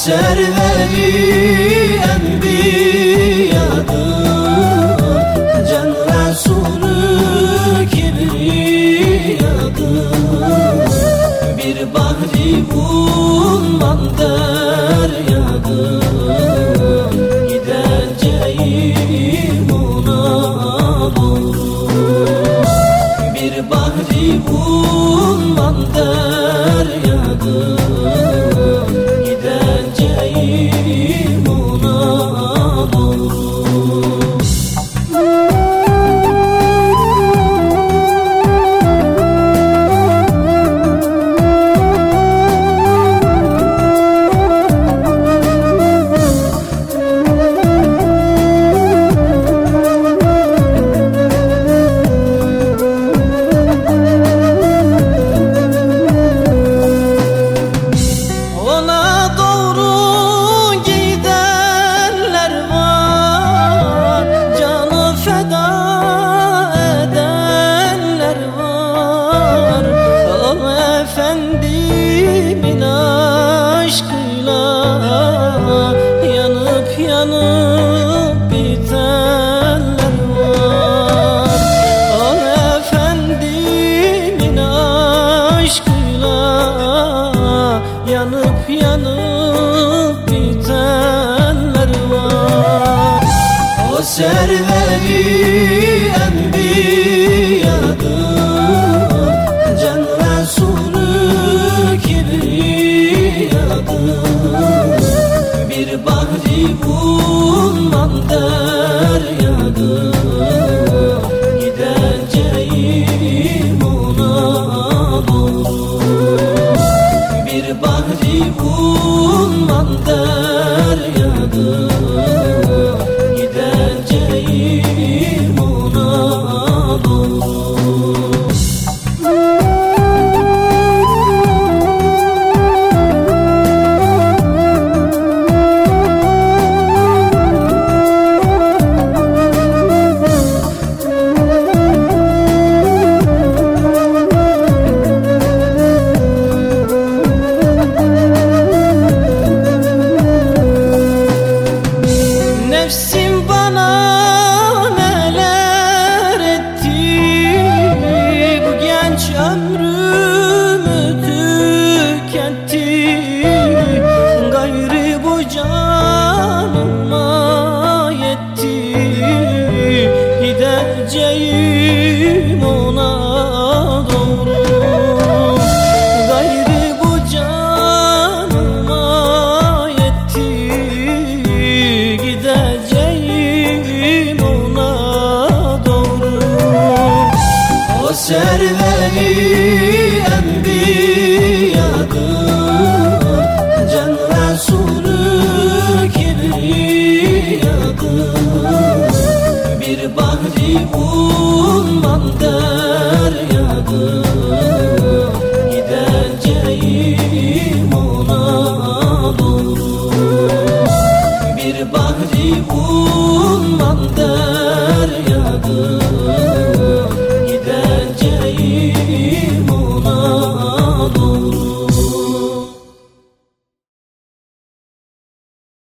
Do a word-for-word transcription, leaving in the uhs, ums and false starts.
serveri enbiyadır, can Resulü kibriyadır. Bir bahri umman deryadır, gideceğim ona doğru. Bir bahri umman deryadır, gideceğim ona doğru. Efendimin aşkıyla yanıp yanıp bitenler var. Al efendimin aşkıyla yanıp yanıp bitenler var. O serveri enbiyadır, can Resulü kibriyadır. Bir bahri umman deryadır, gideceğim ona doğru. Bir bahri umman deryadır, gideceğim ona doğru. Nefsim bana neler etti, bu genç ömrümü tüketti. Gayrı bu canıma yetti, gideceğim ona doğru. Gayrı bu canıma yetti, gideceğim ona doğru. O serveri enbiyadır, can Resulü kibriyadır. Bir bahri umman